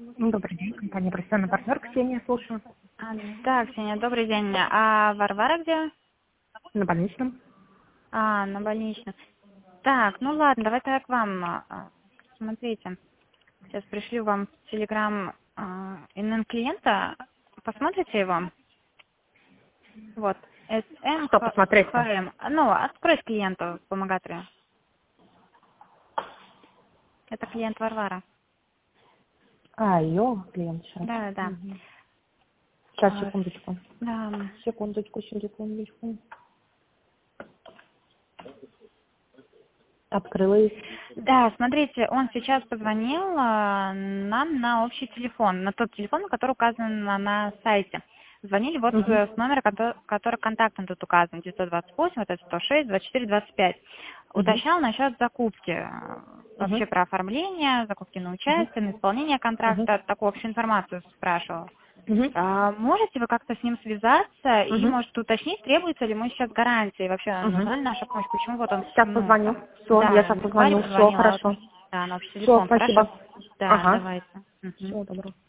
Добрый день, компания «Профессиональный партнер». Ксения, слушаю. Да, Ксения, добрый день. А Варвара где? На больничном. На больничном. Так, ну ладно, давайте я к вам. Смотрите, сейчас пришлю вам в Telegram ИНН клиента. Посмотрите его. Вот. Что посмотреть-то? СМХМ. Ну, откройте клиенту помогаторя. Это клиент Варвара. Ее клиент сейчас. Да. Сейчас, секундочку. Да. Секундочку. Открылась. Да, смотрите, он сейчас позвонил нам на общий телефон, на тот телефон, который указан на сайте. Звонили вот с номера, который контактом тут указан, 928, вот это 106, 24, 25. Уточнял насчет закупки, вообще про оформление, закупки на участие, на исполнение контракта, такую общую информацию спрашивал. Можете вы как-то с ним связаться и, может, уточнить, требуется ли ему сейчас гарантия, и вообще нужна ли наша помощь, почему вот он... Сейчас позвоню. Все, Да, я сейчас позвоню. Все, хорошо. Да, на общий Все, телефон, спасибо. хорошо? Да, давайте. Всего доброго.